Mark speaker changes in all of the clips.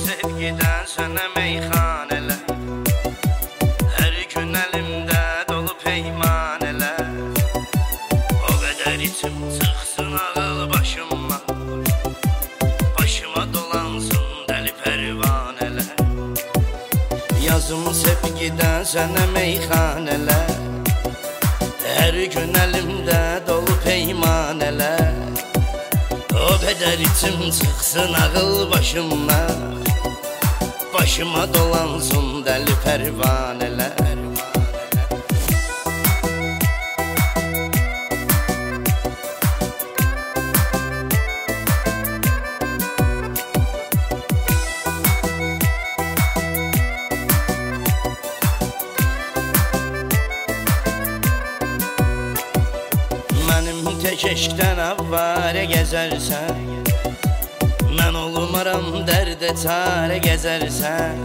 Speaker 1: sevgiden sənə meyxanələr, hər gün əlimdə dolu peymanələr. O qədər içim çıxsın ağıl başıma, başıma dolansın dəli pərvanələr. Yazım sevgiden sənə meyxanələr, hər gün əlimdə dolu peymanələr. O qədər içim çıxsın ağıl başıma, başıma dolansın dəli pərvanələr. Mənim tək eşqdən avvarə gəzərsən, mən olmaram dərdə çarə gəzərsən.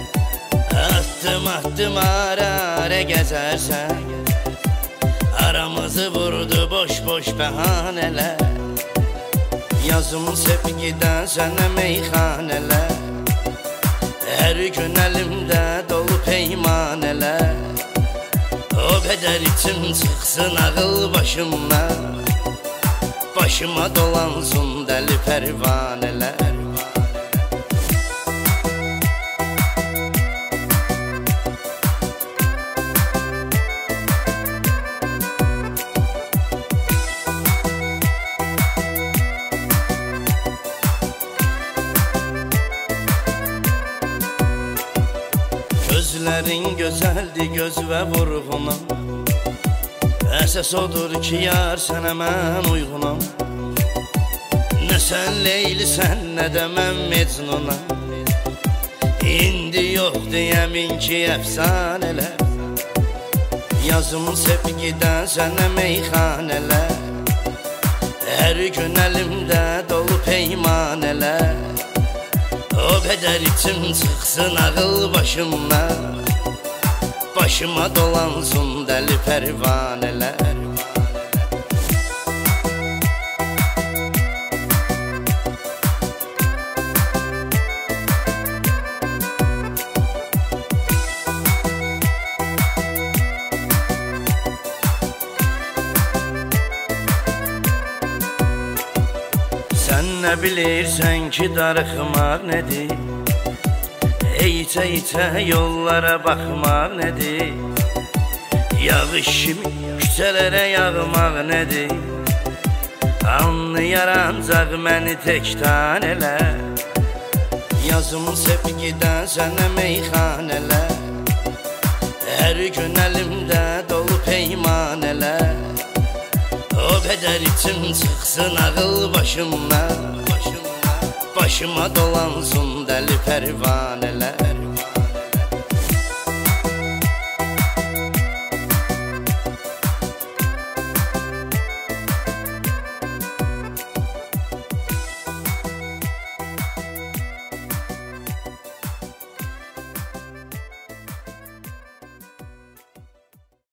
Speaker 1: Addım ara gəzərsən, aramızı vurdu boş bəhanələr. Yazım sevgidən sənə meyxanələr, hər gün əlimdə dolu peymanələr. O qədər içim çıxsın ağıl başıma, başıma dolansın dəli pərvanələr. Gözlərin gözəldir göz və vurğunam, əsas odur ki yar sənə mən uyğunam. Nə sən Leylisən, nə də mən Mecnunam, indi yoxdur yəmin ki əfsanələr. Yazım sevgidən sənə meyxanələr, hər gün əlimdə dolu peymanələr. O qədər içim çıxsın ağıl başıma, başıma dolansın dəli pərvanələr. Sən nə bilirsən ki darıxmaq nədir, İçə yollara baxmaq nədir, yağış kimi küçələrə yağmaq nədir. Anlayar ancaq məni tək tanələr, yazım sevgidən sənə meyxanələr, hər gün əlimdə dolu peymanələr. O qədər içim çıxsın ağıl başıma, başıma dolansın dəli pərvanələr.